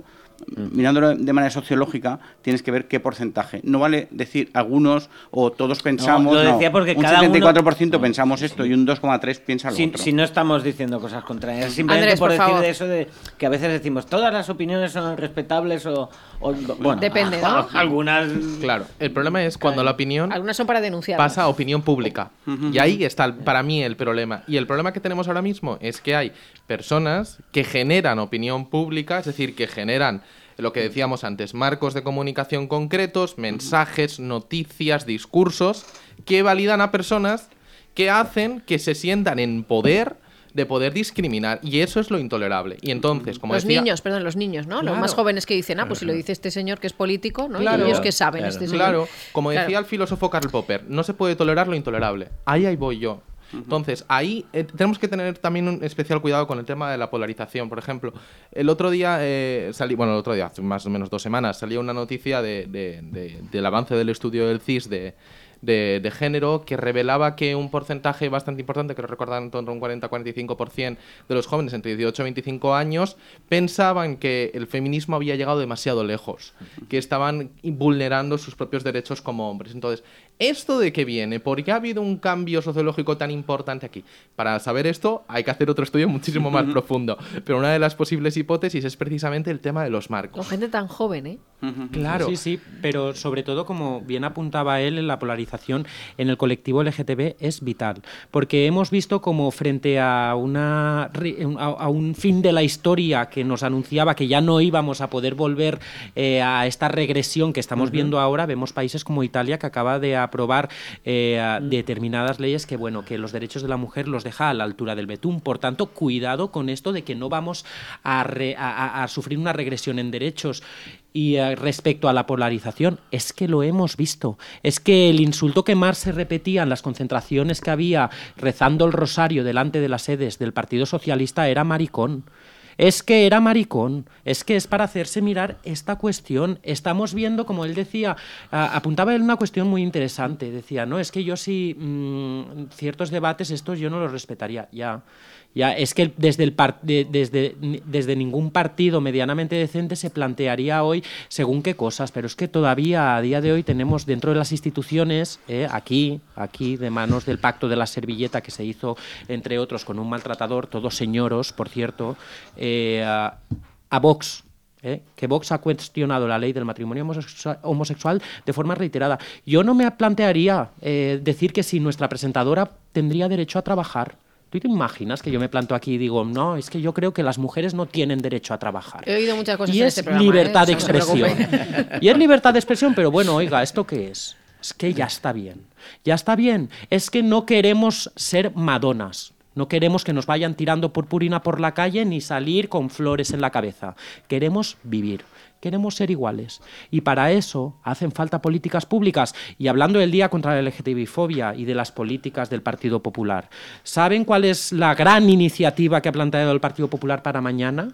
mirándolo de manera sociológica, tienes que ver qué porcentaje. No vale decir algunos o todos pensamos. No, lo decía porque un cada setenta y cuatro por ciento uno... pensamos esto y un dos coma tres por ciento piensa lo si, otro. Si no estamos diciendo cosas contrarias, simplemente Andrés, por, por decir favor. de eso de que a veces decimos todas las opiniones son respetables o, o bueno, depende, ¿no? Algunas. Claro, el problema es cuando la opinión Algunas son para denunciar. pasa a opinión pública. Y ahí está, el- para mí, el problema. Y el problema que tenemos ahora mismo es que hay personas que generan opinión pública, es decir, que generan lo que decíamos antes, marcos de comunicación concretos, mensajes, noticias, discursos, que validan a personas que hacen que se sientan en poder de poder discriminar. Y eso es lo intolerable. Y entonces, como Los decía... niños, perdón, los niños, ¿no? Los Claro. más jóvenes que dicen, ah, pues si lo dice este señor que es político, ¿no? Claro. Y ellos que saben, Claro. este señor. Claro, como Claro. decía el filósofo Karl Popper, no se puede tolerar lo intolerable. Ahí, ahí voy yo. Entonces, ahí eh, tenemos que tener también un especial cuidado con el tema de la polarización. Por ejemplo, el otro día eh, salí, bueno, el otro día, hace más o menos dos semanas, salió una noticia de, de- de- del avance del estudio del C I S de, de, de género que revelaba que un porcentaje bastante importante, que lo recordan en torno a un cuarenta a cuarenta y cinco por ciento de los jóvenes entre dieciocho y veinticinco años, pensaban que el feminismo había llegado demasiado lejos, que estaban vulnerando sus propios derechos como hombres. Entonces, ¿esto de qué viene? ¿Por qué ha habido un cambio sociológico tan importante aquí? Para saber esto hay que hacer otro estudio muchísimo más profundo. Pero una de las posibles hipótesis es precisamente el tema de los marcos. Con gente tan joven, ¿eh? Claro. Sí, sí, pero sobre todo, como bien apuntaba él, en la polarización en el colectivo L G T B es vital, porque hemos visto como frente a, una, a, a un fin de la historia que nos anunciaba que ya no íbamos a poder volver eh, a esta regresión que estamos uh-huh. viendo ahora, vemos países como Italia que acaba de aprobar eh, uh-huh. determinadas leyes que, bueno, que los derechos de la mujer los deja a la altura del betún. Por tanto, cuidado con esto de que no vamos a, re, a, a sufrir una regresión en derechos. Y uh, respecto a la polarización, es que lo hemos visto. Es que el insulto que más se repetía en las concentraciones que había rezando el rosario delante de las sedes del Partido Socialista era maricón. Es que era maricón, es que es para hacerse mirar esta cuestión. Estamos viendo, como él decía, uh, apuntaba él una cuestión muy interesante. Decía, no, es que yo sí, mmm, ciertos debates estos yo no los respetaría. Ya, ya es que desde, el par de, desde, desde ningún partido medianamente decente se plantearía hoy según qué cosas, pero es que todavía a día de hoy tenemos dentro de las instituciones, eh, aquí, aquí de manos del pacto de la servilleta que se hizo, entre otros, con un maltratador, todos señoros, por cierto, eh, a, a Vox. ¿Eh? Que Vox ha cuestionado la ley del matrimonio homosexual, homosexual de forma reiterada. Yo no me plantearía eh, decir que si nuestra presentadora tendría derecho a trabajar. ¿Tú te imaginas que yo me planto aquí y digo, no, es que yo creo que las mujeres no tienen derecho a trabajar? He oído muchas cosas y en es este programa, libertad ¿eh? de expresión. Y es libertad de expresión, pero bueno, oiga, ¿esto qué es? Es que ya está bien. Ya está bien. Es que no queremos ser Madonas. No queremos que nos vayan tirando purpurina por la calle ni salir con flores en la cabeza. Queremos vivir. Queremos ser iguales. Y para eso hacen falta políticas públicas. Y hablando del Día contra la L G T B fobia y de las políticas del Partido Popular, ¿saben cuál es la gran iniciativa que ha planteado el Partido Popular para mañana?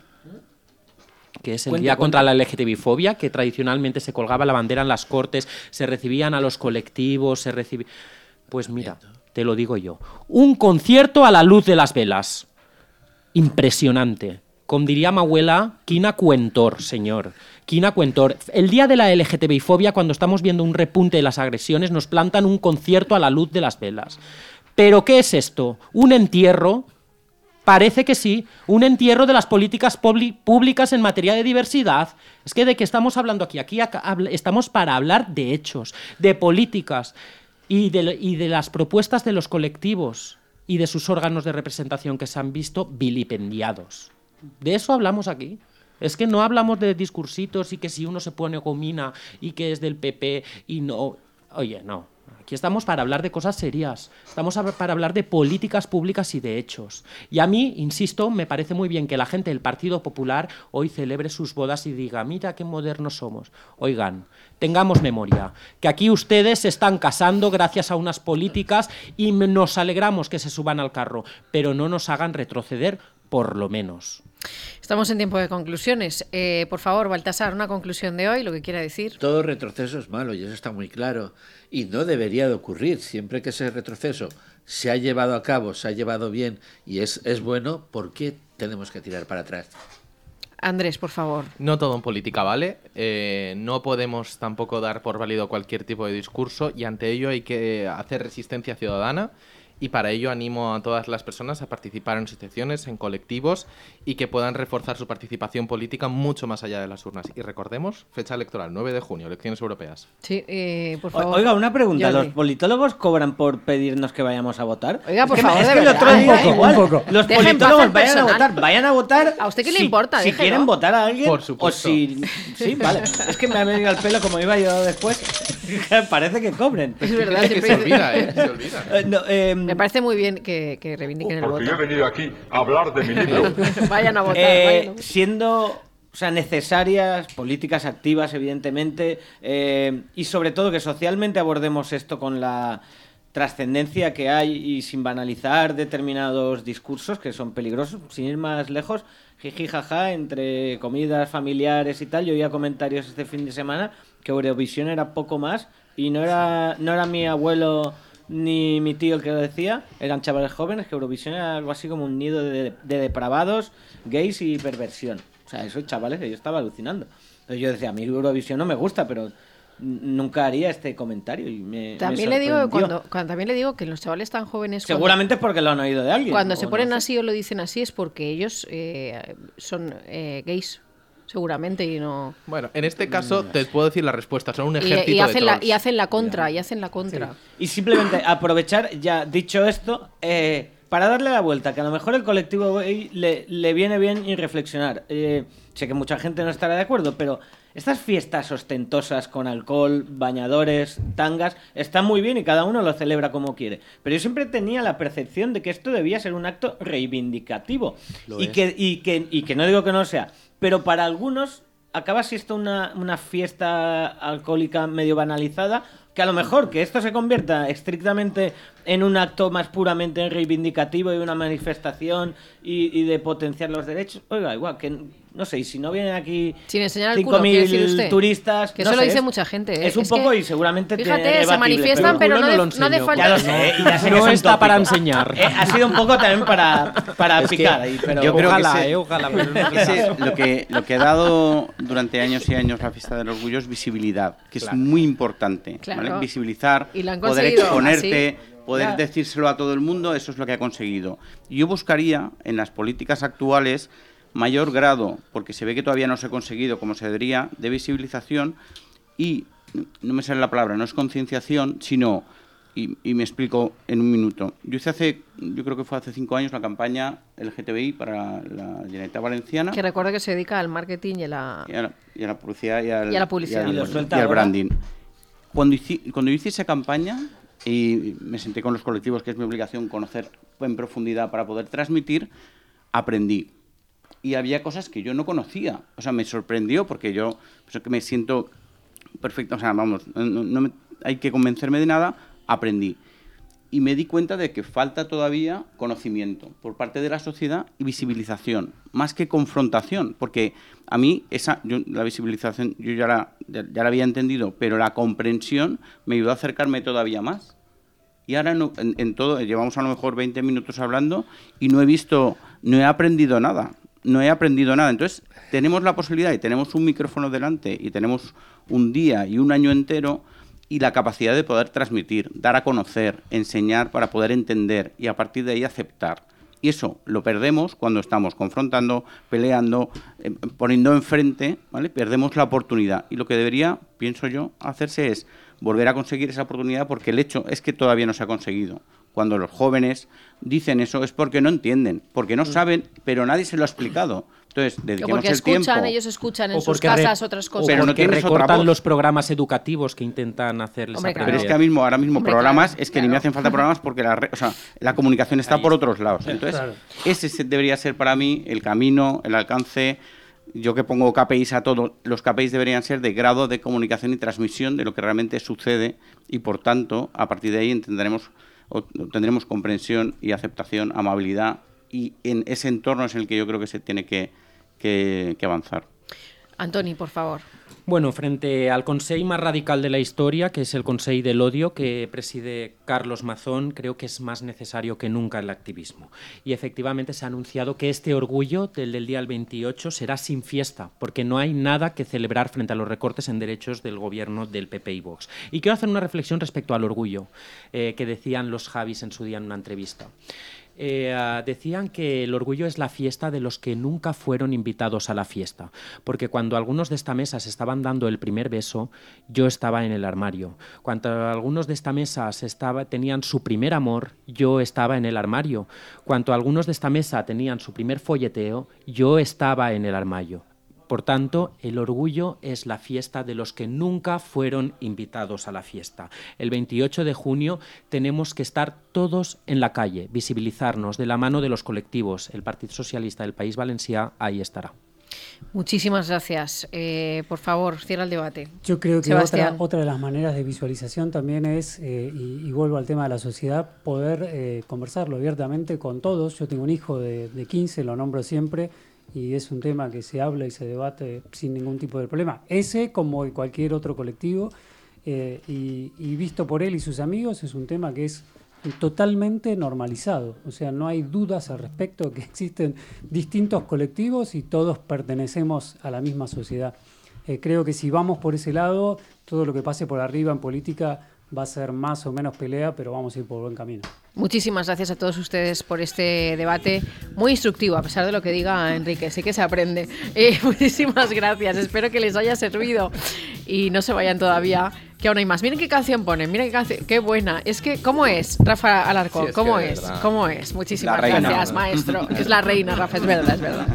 Que es el cuenta, Día cuenta. contra la L G T B fobia, que tradicionalmente se colgaba la bandera en las Cortes, se recibían a los colectivos, se recibía... Pues mira, te lo digo yo. Un concierto a la luz de las velas. Impresionante. Como diría mi abuela, quina cuentor, señor. Quina cuentor. El día de la L G T B fobia, cuando estamos viendo un repunte de las agresiones, nos plantan un concierto a la luz de las velas. ¿Pero qué es esto? ¿Un entierro? Parece que sí. ¿Un entierro de las políticas públicas en materia de diversidad? Es que ¿de qué estamos hablando aquí? Aquí estamos para hablar de hechos, de políticas y de, y de las propuestas de los colectivos y de sus órganos de representación que se han visto vilipendiados. De eso hablamos aquí. Es que no hablamos de discursitos y que si uno se pone gomina y que es del P P y no... Oye, no. Aquí estamos para hablar de cosas serias. Estamos para hablar de políticas públicas y de hechos. Y a mí, insisto, me parece muy bien que la gente del Partido Popular hoy celebre sus bodas y diga, mira qué modernos somos. Oigan, tengamos memoria, que aquí ustedes se están casando gracias a unas políticas y nos alegramos que se suban al carro, pero no nos hagan retroceder, por lo menos. Estamos en tiempo de conclusiones. Eh, por favor, Baltasar, una conclusión de hoy, lo que quiera decir. Todo retroceso es malo y eso está muy claro. Y no debería de ocurrir. Siempre que ese retroceso se ha llevado a cabo, se ha llevado bien y es, es bueno, ¿por qué tenemos que tirar para atrás? Andrés, por favor. No todo en política vale. Eh, no podemos tampoco dar por válido cualquier tipo de discurso y ante ello hay que hacer resistencia ciudadana. Y para ello animo a todas las personas a participar en asociaciones, en colectivos y que puedan reforzar su participación política mucho más allá de las urnas. Y recordemos, fecha electoral, nueve de junio, elecciones europeas. Sí, eh, por favor. Oiga, una pregunta. Jordi. ¿Los politólogos cobran por pedirnos que vayamos a votar? Oiga, por es que, favor, es de que el verdad. otro día Un poco, igual, un poco. los Dejen politólogos paz al vayan a personal. votar, vayan a votar. ¿A usted qué le si- importa? Si Déjelo. quieren votar a alguien, Por o supuesto. si... Sí, vale. Es que me ha venido al pelo como iba yo después. Parece que cobren. Es verdad, Es que se siempre- olvida, ¿eh? Se olvida. Eh, no, eh, Me parece muy bien que, que reivindiquen el Porque voto. yo he venido aquí a hablar de mi libro. Vayan a votar. Eh, vayan a votar. siendo o sea, necesarias, políticas activas, evidentemente, eh, y sobre todo que socialmente abordemos esto con la trascendencia que hay y sin banalizar determinados discursos que son peligrosos, sin ir más lejos, jiji jaja, entre comidas familiares y tal. Yo oía comentarios este fin de semana que Eurovisión era poco más y no era, no era mi abuelo ni mi tío el que lo decía, eran chavales jóvenes, que Eurovisión era algo así como un nido de, de depravados, gays y perversión. O sea, esos chavales que yo estaba alucinando. Entonces yo decía, a mí Eurovisión no me gusta, pero n- nunca haría este comentario. Y me, También me le digo que sorprendió. cuando, cuando- también le digo que los chavales tan jóvenes cuando- Seguramente es porque lo han oído de alguien. cuando o se no ponen sé. así o lo dicen así es porque ellos eh, son eh, gays, seguramente, y no Bueno, en este caso te puedo decir la respuesta. Son un y, ejército y de hacen la trolls. y hacen la contra y hacen la contra. Y simplemente aprovechar, ya dicho esto, eh, para darle la vuelta, que a lo mejor el colectivo gay le, le viene bien y reflexionar. Eh, sé que mucha gente no estará de acuerdo, pero estas fiestas ostentosas con alcohol, bañadores, tangas, están muy bien y cada uno lo celebra como quiere. Pero yo siempre tenía la percepción de que esto debía ser un acto reivindicativo. Lo Y es. que, y, que, y que no digo que no sea, pero para algunos acaba siendo una, una fiesta alcohólica medio banalizada, que a lo mejor que esto se convierta estrictamente en un acto más puramente reivindicativo y una manifestación y, y de potenciar los derechos. Oiga, igual que, no sé, y si no vienen aquí Sin enseñar el cinco culo, quiere decir mil usted. turistas... Que no eso lo sé, dice es- mucha gente, ¿eh? Es un Es poco que, y seguramente... fíjate, debatible, se manifiestan, pero, el no, culo de, no lo no de enseño, falta. Ya lo sé, y ya sé que No es un está para tópico. enseñar. Eh, ha sido un poco también para, para Es que picar ahí, pero... yo creo que Ojalá, ese- eh, ojalá, pero no es el Ese- caso. lo, que, lo que ha dado durante años y años la fiesta del orgullo es visibilidad, que Claro. es muy importante. Claro. ¿vale? Visibilizar, Y lo han poder conseguido exponerte, así. poder Ya. decírselo a todo el mundo, eso es lo que ha conseguido. Y yo buscaría en las políticas actuales mayor grado, porque se ve que todavía no se ha conseguido como se debería, de visibilización y, no me sale la palabra, no es concienciación, sino... Y, y me explico en un minuto. Yo hice hace, yo creo que fue hace cinco años la campaña L G T B I para la Generalitat Valenciana Que recuerdo que se dedica al marketing y a la... y a la, y a la publicidad y al, Y a la publicidad. y al- Y lo suelta y al ahora. branding. Cuando, hici- cuando yo hice esa campaña y me senté con los colectivos, que es mi obligación conocer en profundidad para poder transmitir, aprendí. Y había cosas que yo no conocía. O sea, me sorprendió porque yo pues, que me siento perfecto. O sea, vamos, no, no me- hay que convencerme de nada, aprendí. Y me di cuenta de que falta todavía conocimiento por parte de la sociedad y visibilización, más que confrontación, porque a mí esa, yo, la visibilización yo ya la, ya, ya la había entendido, pero la comprensión me ayudó a acercarme todavía más. Y ahora no, en, en todo, llevamos a lo mejor veinte minutos hablando y no he visto, no he aprendido nada, no he aprendido nada. Entonces, tenemos la posibilidad y tenemos un micrófono delante y tenemos un día y un año entero y la capacidad de poder transmitir, dar a conocer, enseñar para poder entender y a partir de ahí aceptar. Y eso lo perdemos cuando estamos confrontando, peleando, eh, poniendo enfrente, ¿vale? Perdemos la oportunidad. Y lo que debería, pienso yo, hacerse es volver a conseguir esa oportunidad porque el hecho es que todavía no se ha conseguido. Cuando los jóvenes dicen eso es porque no entienden, porque no saben, pero nadie se lo ha explicado. Entonces, O dediquemos porque el escuchan, tiempo. ellos escuchan en O sus porque re- casas otras o cosas. Pero no porque tienes otra recortan voz. los programas educativos que intentan hacerles Hombre, claro. aprender. Pero es que ahora mismo, ahora mismo Hombre, programas, claro, es que ni claro. me hacen falta programas porque la, re- o sea, la comunicación está Ahí por está. otros lados. Entonces, Claro. ese se- debería ser para mí el camino, el alcance. Yo que pongo K P Is a todo, los K P Is deberían ser de grado de comunicación y transmisión de lo que realmente sucede y, por tanto, a partir de ahí entenderemos, o tendremos comprensión y aceptación, amabilidad y en ese entorno es en el que yo creo que se tiene que, que, que avanzar. Antoni, por favor. Bueno, frente al Consell más radical de la historia, que es el Consell del Odio, que preside Carlos Mazón, creo que es más necesario que nunca el activismo. Y efectivamente se ha anunciado que este orgullo del, del día del veintiocho será sin fiesta, porque no hay nada que celebrar frente a los recortes en derechos del gobierno del P P y Vox. Y quiero hacer una reflexión respecto al orgullo, eh, que decían los Javis en su día en una entrevista. Eh, uh, decían que el orgullo es la fiesta de los que nunca fueron invitados a la fiesta, porque cuando algunos de esta mesa se estaban dando el primer beso, yo estaba en el armario. Cuando algunos de esta mesa se estaba, tenían su primer amor, yo estaba en el armario. Cuando algunos de esta mesa tenían su primer folleteo, yo estaba en el armario. Por tanto, el orgullo es la fiesta de los que nunca fueron invitados a la fiesta. El veintiocho de junio tenemos que estar todos en la calle, visibilizarnos de la mano de los colectivos. El Partido Socialista del País Valencià ahí estará. Muchísimas gracias. Eh, por favor, cierra el debate. Yo creo que otra, otra de las maneras de visualización también es, eh, y, y vuelvo al tema de la sociedad, poder eh, conversarlo abiertamente con todos. Yo tengo un hijo de, de quince, lo nombro siempre, y es un tema que se habla y se debate sin ningún tipo de problema. Ese, como cualquier otro colectivo, eh, y, y visto por él y sus amigos, es un tema que es totalmente normalizado. O sea, no hay dudas al respecto de que existen distintos colectivos y todos pertenecemos a la misma sociedad. Eh, creo que si vamos por ese lado, todo lo que pase por arriba en política va a ser más o menos pelea, pero vamos a ir por buen camino. Muchísimas gracias a todos ustedes por este debate muy instructivo, a pesar de lo que diga Enrique, sí que se aprende. Eh, muchísimas gracias, espero que les haya servido y no se vayan todavía, que aún hay más. Miren qué canción ponen, miren qué canción, qué buena. Es que, ¿cómo es, Rafa Alarcón? Sí, es ¿Cómo es? Verdad. ¿Cómo es? Muchísimas gracias, maestro. Es la reina, Rafa, es verdad, es verdad.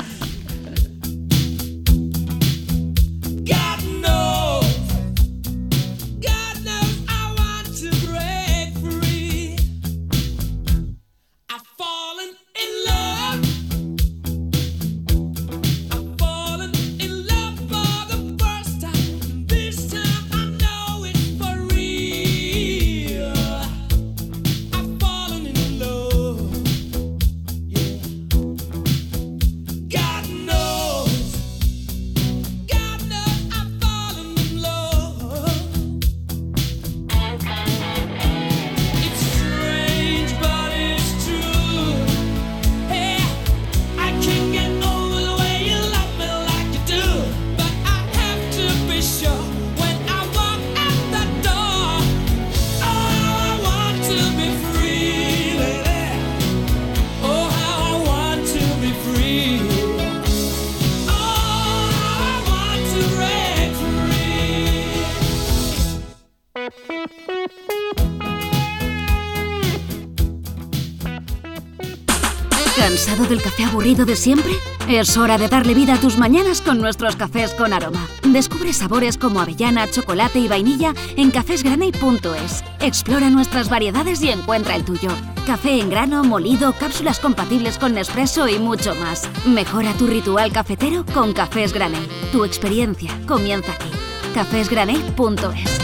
¿Cansado del café aburrido de siempre? Es hora de darle vida a tus mañanas con nuestros cafés con aroma. Descubre sabores como avellana, chocolate y vainilla en cafés graney punto es. Explora nuestras variedades y encuentra el tuyo. Café en grano, molido, cápsulas compatibles con Nespresso y mucho más. Mejora tu ritual cafetero con Cafés Graney. Tu experiencia comienza aquí. cafés graney punto es.